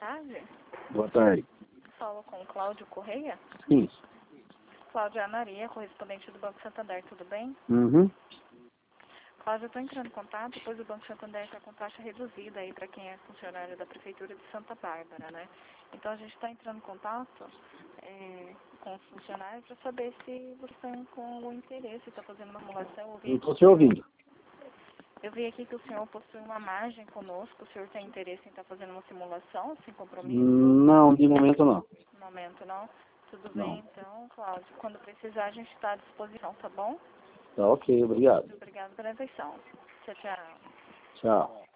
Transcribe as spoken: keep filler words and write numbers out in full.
tarde. Boa tarde. Falo com o Cláudio Correia. Sim. Cláudio é a Maria, correspondente do Banco Santander, tudo bem? Uhum. Cláudio, eu estou entrando em contato, pois o Banco Santander está com taxa reduzida aí para quem é funcionário da Prefeitura de Santa Bárbara, né? Então a gente está entrando em contato é, com os funcionários para saber se você tem com o interesse, está fazendo uma simulação. Eu vi, Não estou te ouvindo. eu vi aqui que o senhor possui uma margem conosco, o senhor tem interesse em estar fazendo uma simulação, sem compromisso? Não, de momento não. No momento não? Tudo Não. bem então, Cláudio. Quando precisar a gente está à disposição, tá bom? Tá ok, obrigado. Muito obrigada pela atenção. Tchau, tchau. Tchau.